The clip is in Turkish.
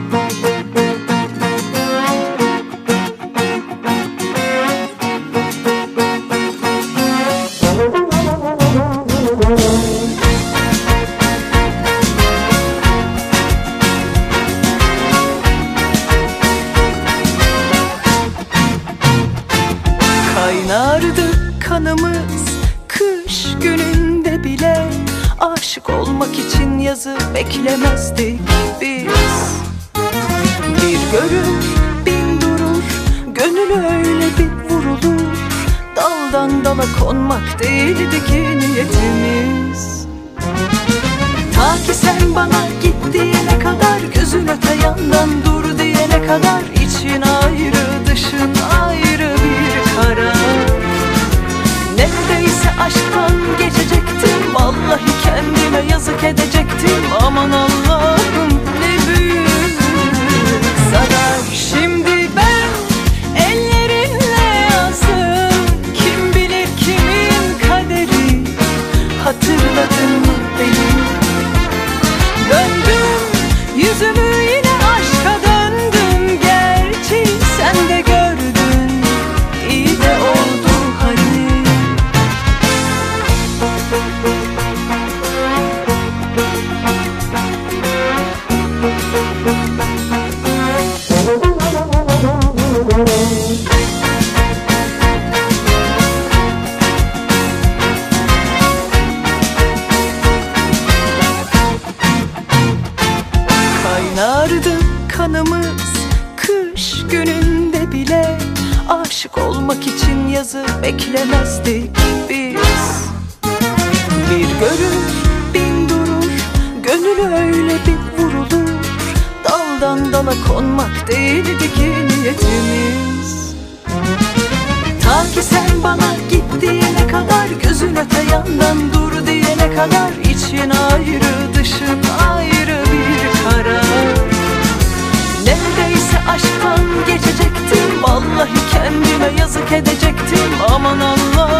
Kaynardı kanımız kış gününde bile, aşık olmak için yazı beklemezdik biz. Bir görür bin durur, gönül öyle bir vurulur. Daldan dala konmak değildi ki niyetimiz. Ta ki sen bana git diyene kadar, gözün öte yandan dur diyene kadar, için ayrı dışın ayrı bir karar. Neredeyse aşktan geçecektim, vallahi kendime yazık edecektim. Aman Allah'ım ne büyük zarar. Şimdi ben ellerimle yazdım, kim bilir kimin kaderi. Hatırladın mı beni? Döndüm yüzümü yine aşka döndüm. Gerçi sen de gördün, iyi de oldu hani. Kaynardı kanımız kış gününde bile, aşık olmak için yazı beklemezdik biz. Bir görür bin durur, gönül öyle bir vurulur. Daldan dala konmak değildi ki niyetimiz. Ta ki sen bana git diyene kadar, gözün öte yandan dur diyene kadar, için ayrı dışın ayrı bir karar. Neredeyse aşktan geçecektim, vallahi kendime yazık edecektim. Aman Allah.